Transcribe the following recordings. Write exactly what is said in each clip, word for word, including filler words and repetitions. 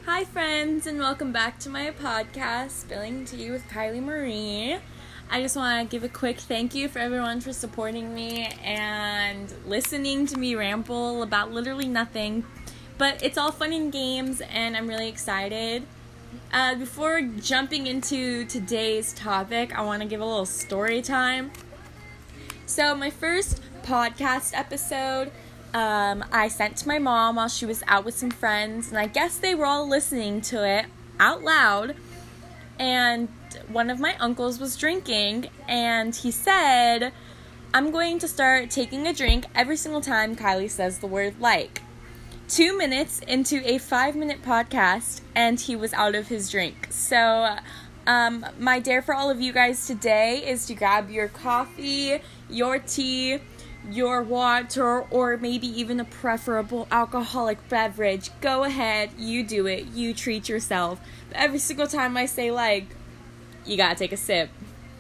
Hi friends, and welcome back to my podcast, Spilling Tea with Kylie Marie. I just want to give a quick thank you for everyone for supporting me and listening to me ramble about literally nothing. But it's all fun and games, and I'm really excited. Uh, before jumping into today's topic, I want to give a little story time. So my first podcast episode, um, I sent to my mom while she was out with some friends, and I guess they were all listening to it out loud. And one of my uncles was drinking, and he said, "I'm going to start taking a drink every single time Kylie says the word like." Two minutes into a five-minute podcast, and he was out of his drink. So, um, my dare for all of you guys today is to grab your coffee, your tea, your water, or maybe even a preferable alcoholic beverage. Go ahead, you do it, you treat yourself. But every single time I say like, you gotta take a sip.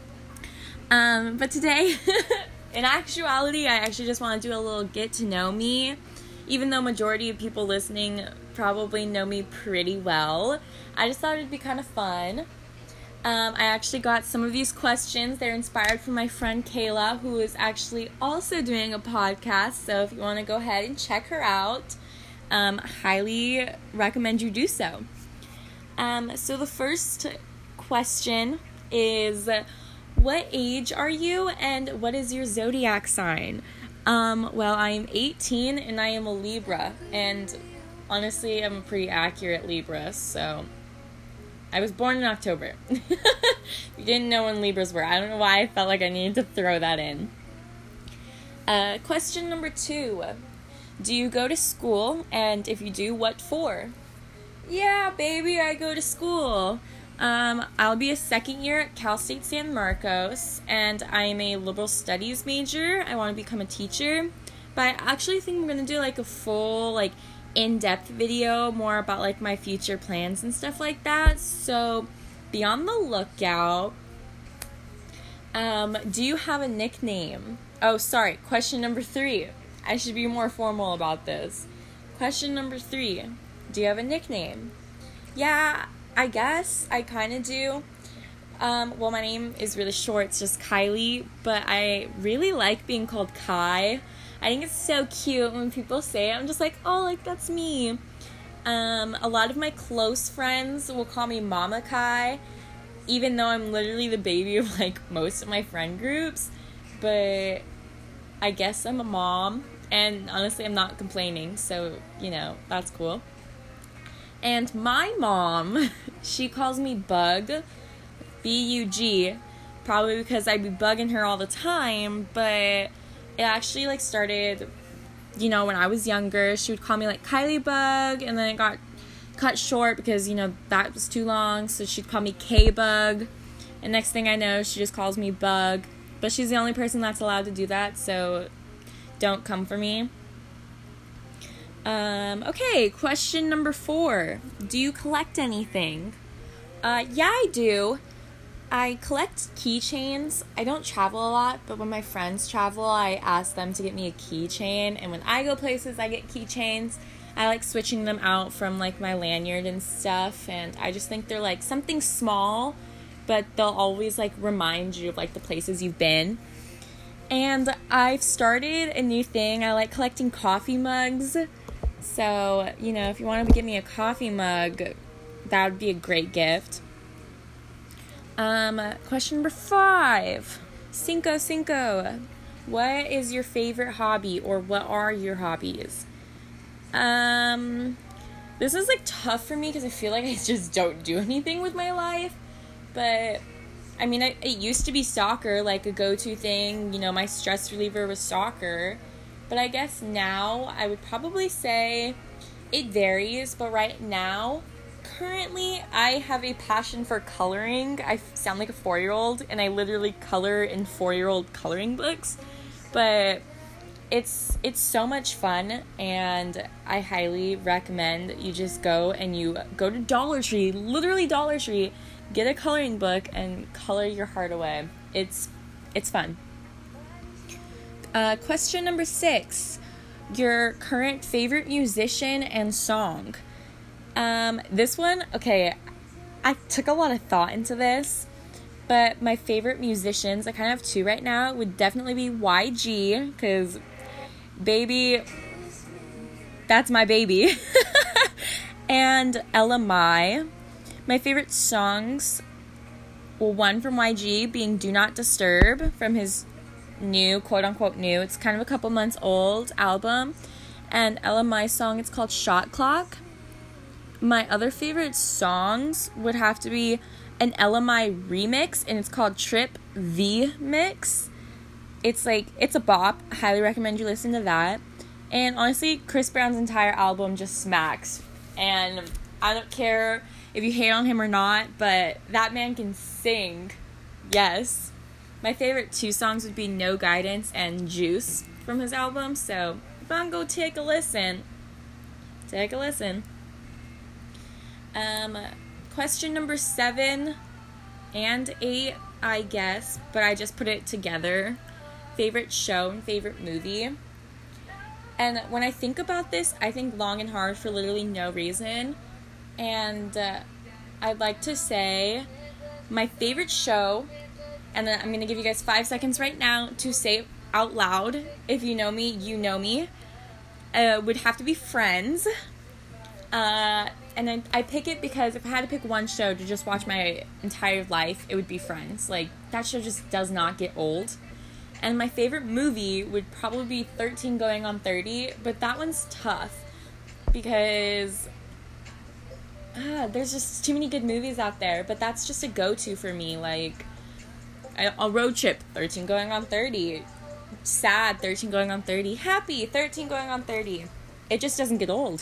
Um, but today, in actuality, I actually just want to do a little get to know me. Even though majority of people listening probably know me pretty well, I just thought it'd be kind of fun. Um, I actually got some of these questions. They're inspired from my friend Kayla, who is actually also doing a podcast. So if you want to go ahead and check her out, um, highly recommend you do so. Um, so the first question is, what age are you and what is your zodiac sign? Um, well, I am eighteen and I am a Libra, and honestly, I'm a pretty accurate Libra, so I was born in October. You didn't know when Libras were. I don't know why I felt like I needed to throw that in. Uh, question number two. Do you go to school? And if you do, what for? Yeah, baby, I go to school. Um, I'll be a second year at Cal State San Marcos, and I'm a liberal studies major. I want to become a teacher, but I actually think I'm going to do like a full, like, in-depth video more about like my future plans and stuff like that, so be on the lookout. Um, do you have a nickname? Oh, sorry, question number three. I should be more formal about this. Question number three. Do you have a nickname? Yeah, I guess I kind of do. Um, well, my name is really short. It's just Kylie, but I really like being called Kai. I think it's so cute when people say it. I'm just like, oh, like, that's me. Um, a lot of my close friends will call me Mama Kai, even though I'm literally the baby of, like, most of my friend groups. But I guess I'm a mom, and honestly, I'm not complaining, so, you know, that's cool. And my mom, she calls me Bug, B U G, probably because I be bugging her all the time, but it actually, like, started, you know, when I was younger. She would call me, like, Kylie Bug, and then it got cut short because, you know, that was too long, so she'd call me K-Bug, and next thing I know, she just calls me Bug, but she's the only person that's allowed to do that, so don't come for me. Um, okay, question number four. Do you collect anything? Uh, yeah, I do. I collect keychains. I don't travel a lot, but when my friends travel, I ask them to get me a keychain, and when I go places, I get keychains. I like switching them out from, like, my lanyard and stuff, and I just think they're, like, something small, but they'll always, like, remind you of, like, the places you've been. And I've started a new thing. I like collecting coffee mugs. So, you know, if you want to get me a coffee mug, that would be a great gift. Um, question number five. Cinco, cinco. What is your favorite hobby, or what are your hobbies? Um, this is, like, tough for me because I feel like I just don't do anything with my life. But, I mean, I, it used to be soccer, like, a go-to thing. You know, my stress reliever was soccer. But I guess now I would probably say it varies, but right now, currently, I have a passion for coloring. I sound like a four-year-old, and I literally color in four-year-old coloring books, but it's it's so much fun, and I highly recommend you just go and you go to Dollar Tree, literally Dollar Tree, get a coloring book, and color your heart away. It's it's fun. Uh, question number six. Your current favorite musician and song. Um, this one, okay, I took a lot of thought into this, but my favorite musicians, I kind of have two right now, would definitely be Y G, because, baby, that's my baby, and Ella Mai. My favorite songs, well, one from Y G being Do Not Disturb, from his new, quote-unquote new, it's kind of a couple months old album, and Ella Mai's song, it's called Shot Clock. My other favorite songs would have to be an Ella Mai remix, and it's called Trip the Mix. It's like, it's a bop. I highly recommend you listen to that. And honestly, Chris Brown's entire album just smacks. And I don't care if you hate on him or not, but that man can sing. Yes. My favorite two songs would be No Guidance and Juice from his album. So if I'm going to take a listen, take a listen. Um, question number seven and eight, I guess, but I just put it together. Favorite show and favorite movie. And when I think about this, I think long and hard for literally no reason. And uh, I'd like to say my favorite show, and then I'm going to give you guys five seconds right now to say it out loud. If you know me, you know me. Uh, would have to be Friends. Uh, and I, I pick it because if I had to pick one show to just watch my entire life, it would be Friends. Like, that show just does not get old. And my favorite movie would probably be thirteen going on thirty, but that one's tough because ah, there's just too many good movies out there, but that's just a go-to for me. Like, a road trip, thirteen going on thirty. Sad, thirteen going on thirty. Happy, thirteen going on thirty. It just doesn't get old.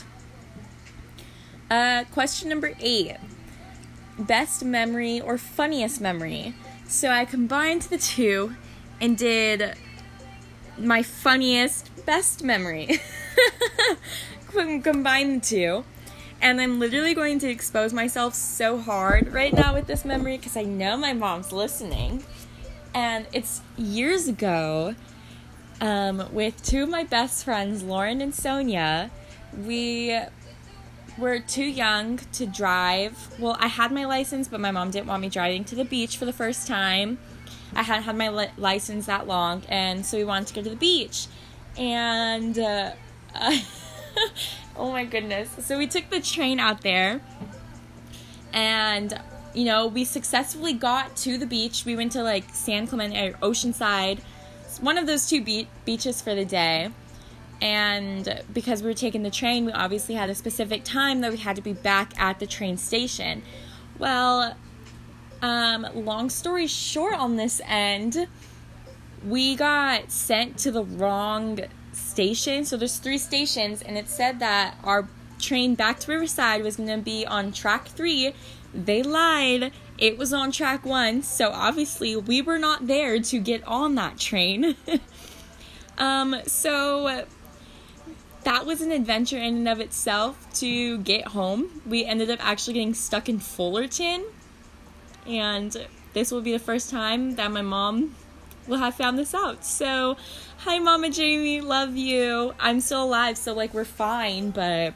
Uh, question number eight. Best memory or funniest memory. So I combined the two and did my funniest best memory. Combine the two. And I'm literally going to expose myself so hard right now with this memory because I know my mom's listening. And it's years ago, um, with two of my best friends, Lauren and Sonia. We were too young to drive. Well, I had my license, but my mom didn't want me driving to the beach for the first time. I hadn't had my li- license that long, and so we wanted to go to the beach. And, uh, uh oh my goodness. So we took the train out there, and, you know, we successfully got to the beach. We went to, like, San Clemente or Oceanside. It's one of those two be- beaches for the day. And because we were taking the train, we obviously had a specific time that we had to be back at the train station. Well, um, long story short on this end, we got sent to the wrong station. So there's three stations, and it said that our train back to Riverside was going to be on track three. They lied. It was on track one. So obviously we were not there to get on that train. um, so that was an adventure in and of itself to get home. We ended up actually getting stuck in Fullerton. And this will be the first time that my mom will have found this out. So, hi Mama Jamie, love you. I'm still alive, so like we're fine, but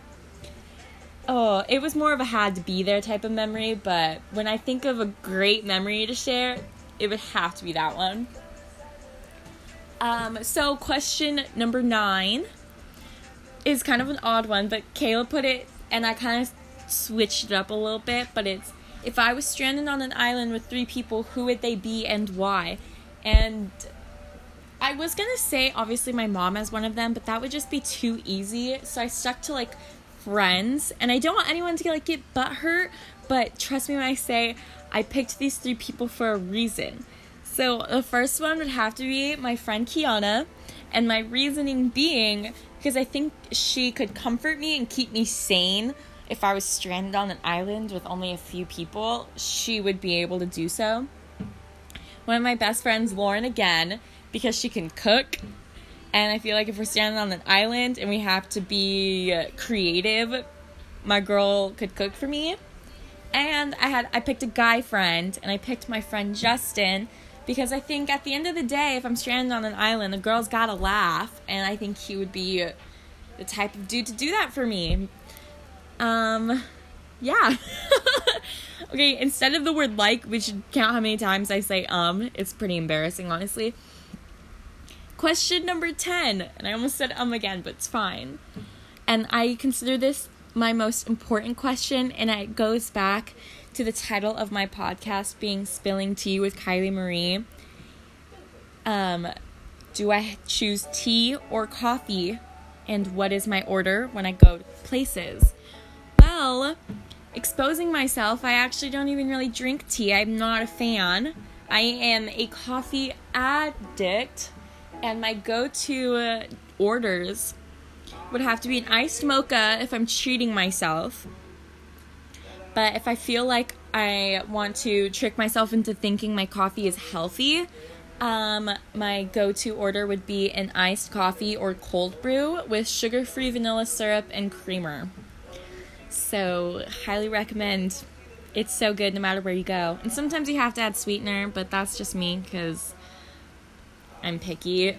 oh, it was more of a had to be there type of memory, but when I think of a great memory to share, it would have to be that one. Um, so question number nine is kind of an odd one, but Kayla put it, and I kind of switched it up a little bit, but it's, if I was stranded on an island with three people, who would they be and why? And I was gonna say, obviously, my mom as one of them, but that would just be too easy, so I stuck to, like, friends, and I don't want anyone to, like, get butthurt, but trust me when I say I picked these three people for a reason. So the first one would have to be my friend Kiana, and my reasoning being because I think she could comfort me and keep me sane. If I was stranded on an island with only a few people, she would be able to do so. One of my best friends, Lauren, again, because she can cook. And I feel like if we're stranded on an island and we have to be creative, my girl could cook for me. And I had I picked a guy friend, and I picked my friend Justin, because I think at the end of the day, if I'm stranded on an island, the girl's gotta laugh, and I think he would be the type of dude to do that for me. Um, yeah. Okay, instead of the word like, we should count how many times I say um. It's pretty embarrassing, honestly. Question number ten. And I almost said um again, but it's fine. And I consider this my most important question, and it goes back to the title of my podcast being Spilling Tea with Kylie Marie. Um, do I choose tea or coffee? And what is my order when I go to places? Well, exposing myself, I actually don't even really drink tea. I'm not a fan. I am a coffee addict, and my go-to uh, orders would have to be an iced mocha if I'm treating myself. But if I feel like I want to trick myself into thinking my coffee is healthy, um, my go-to order would be an iced coffee or cold brew with sugar-free vanilla syrup and creamer. So, highly recommend. It's so good no matter where you go. And sometimes you have to add sweetener, but that's just me because I'm picky.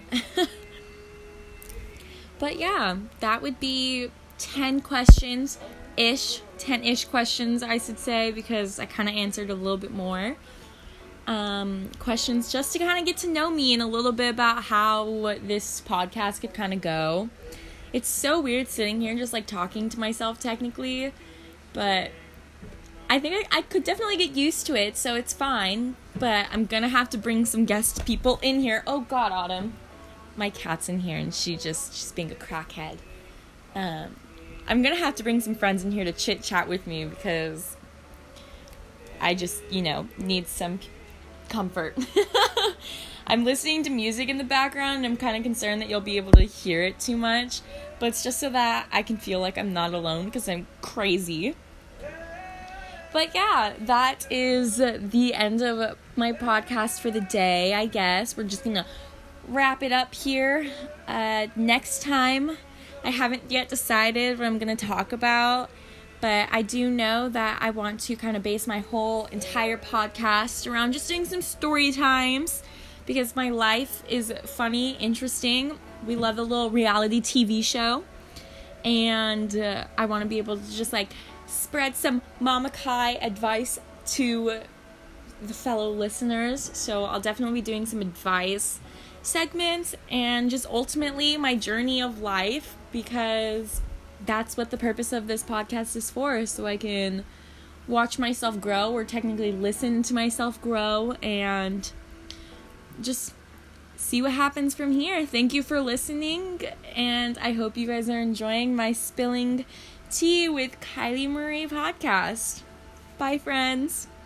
But yeah, that would be ten questions-ish. ten-ish questions, I should say, because I kind of answered a little bit more. Um, questions just to kind of get to know me and a little bit about how this podcast could kind of go. It's so weird sitting here just like talking to myself technically, but I think I, I could definitely get used to it, so it's fine. But I'm gonna have to bring some guest people in here. Oh God, Autumn. My cat's in here and she just, she's being a crackhead. Um, I'm gonna have to bring some friends in here to chit chat with me because I just, you know, need some comfort. I'm listening to music in the background and I'm kind of concerned that you'll be able to hear it too much, but it's just so that I can feel like I'm not alone because I'm crazy. But yeah, that is the end of my podcast for the day, I guess. We're just gonna wrap it up here. Uh, next time, I haven't yet decided what I'm going to talk about, but I do know that I want to kind of base my whole entire podcast around just doing some story times, because my life is funny, interesting. We love a little reality T V show, and uh, I want to be able to just like spread some Mama Kai advice to the fellow listeners, so I'll definitely be doing some advice segments and just ultimately my journey of life, because that's what the purpose of this podcast is for, so I can watch myself grow, or technically listen to myself grow, and just see what happens from here. Thank you for listening, and I hope you guys are enjoying my Spilling Tea with Kylie Marie podcast. Bye, friends.